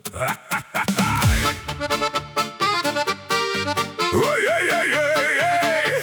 Ой-ой-ой-ой-ой!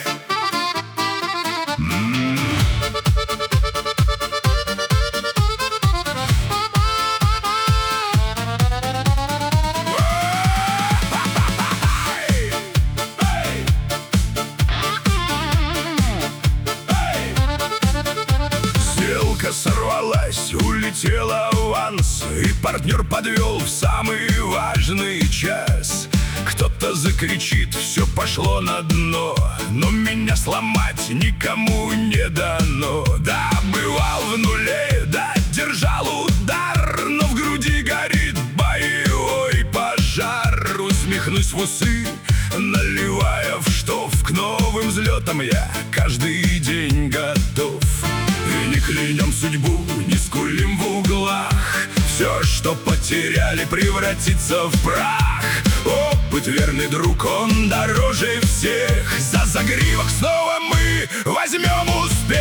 Сделка сорвалась, улетела аванс, и партнер подвел в самый важный час. Кто-то закричит, все пошло на дно, но меня сломать никому не дано. Да, бывал в нуле, да, держал удар, но в груди горит боевой пожар. Усмехнусь в усы, наливая в штоф, к новым взлетам я каждый день готов. И не клянем судьбу, не скулим в углах, все, что потеряли, превратится в прах. Опыт, верный друг, он дороже всех. За загривок снова мы возьмем успех.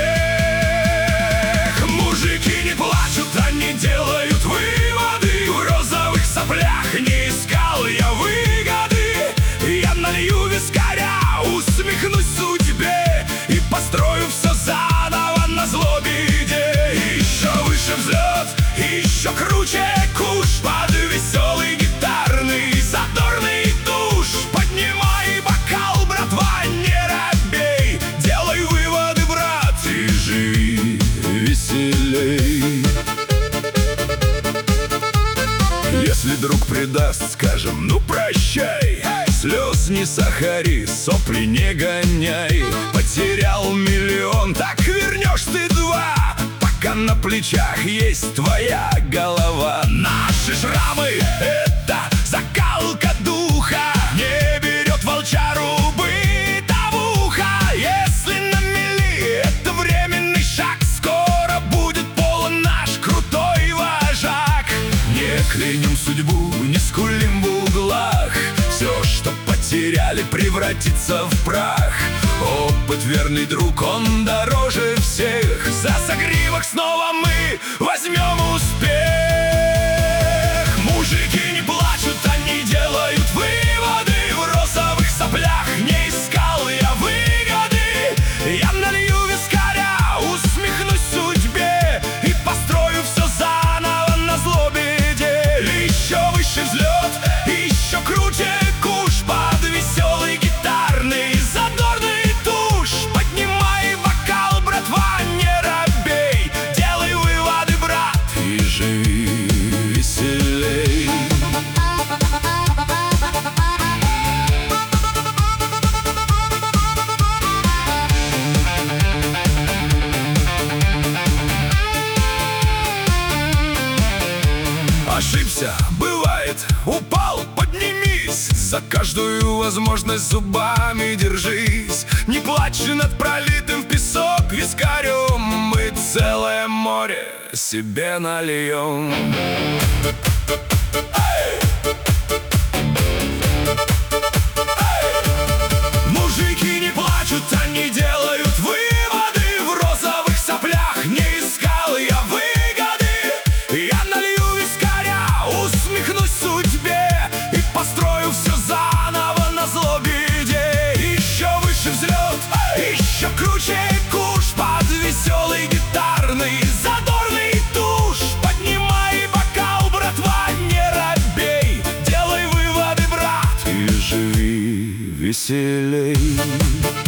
Мужики не плачут, они делают выводы. В розовых соплях не искал я выгоды. Я налью вискаря, усмехнусь судьбе и построю все заново назло беде. Еще выше взлет, еще круче куш, под веселый гитарный задорный туш. Поднимай бокал, братва, не робей, делай выводы, брат, и живи веселей. Если друг предаст, скажем, ну прощай. Слез не сахари, сопли не гоняй. Потерял миллион, так вернешь ты два, пока на плечах есть твоя голова. Наши шрамы — это закалка духа, не берет волчару бытовуха. Если на мели — это временный шаг, скоро будет полон наш крутой вожак. Не клянем судьбу, не скулим в углах, все, что потеряли, превратится в прах. Опыт, верный друг, он дороже всех. За загривок снова мы возьмем успех. Мужики не плачут, они делают выводы. В розовых соплях не искал я выгоды. Я налью вискаря, усмехнусь судьбе и построю все заново назло беде. Еще выше взлет, еще круче куш, под веселый гитарный задорный туш. Поднимай бокал, братва, не робей, делай выводы, брат, и живи веселей. Ошибся, бывает, упал, поднимись. За каждую возможность зубами держись. Не плачь над пролитым в песок вискарем, мы целое море себе нальем. Мужики не плачут, они делают выводы. В розовых соплях не искал я выгоды. Я налью вискаря, усмехнусь судьбе и построю все заново назло беде. Еще выше взлет, еще круче куш, под веселый гитарный задорный туш. Поднимай бокал, братва, не робей, делай выводы, брат, и живи веселей.